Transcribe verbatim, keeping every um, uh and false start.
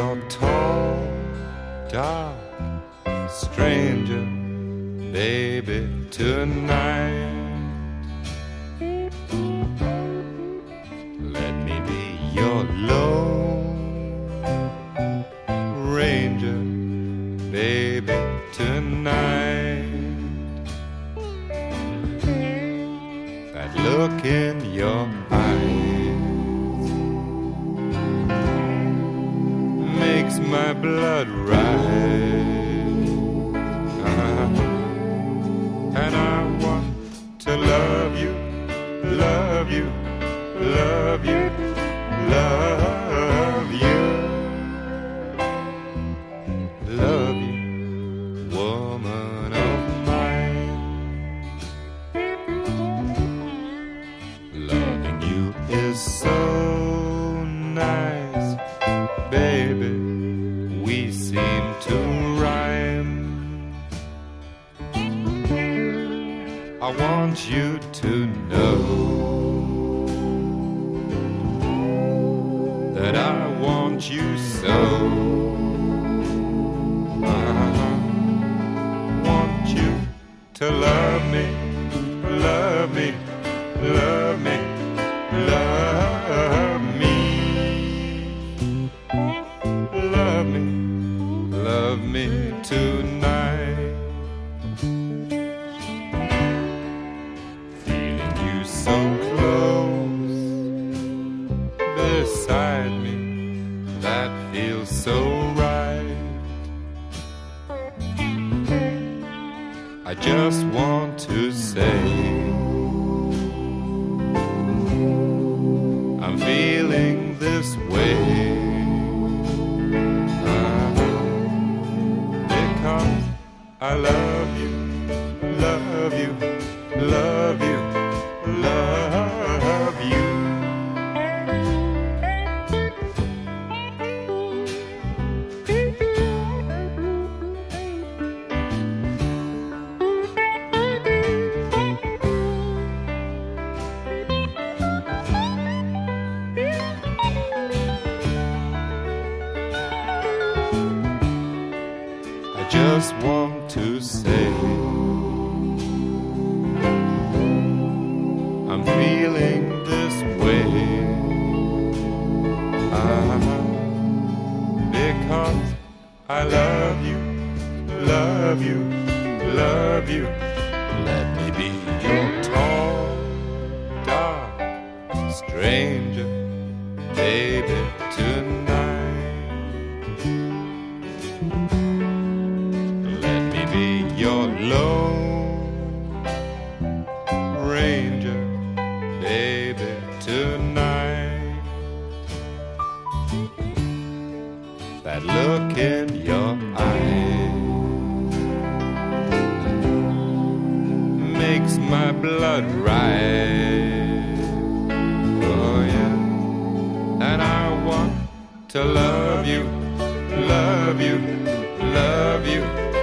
You're tall, dark, stranger, baby, tonight. Let me be your lone ranger, baby, tonight. That look in your eyes makes my blood rise, uh-huh. And I want to love you, love you, love you, love you, love you, woman of mine. Loving you is so nice, baby, we seem to rhyme. I want you to know that I want you so. I want you to love me, love me, love me, love me, love me, love me tonight. Feeling you so close beside me, that feels so right. I just want to say I'm feeling this way, uh-huh. Because I love you, love you, love you, love you. I just want to say I'm feeling this way, uh-huh. Because I love you, love you, love you. Let me be your tall, dark stranger, baby, tonight. Let me be your lone ranger, baby, tonight. That look in your eyes makes my blood rise, oh yeah. And I want to love you, love you, love you,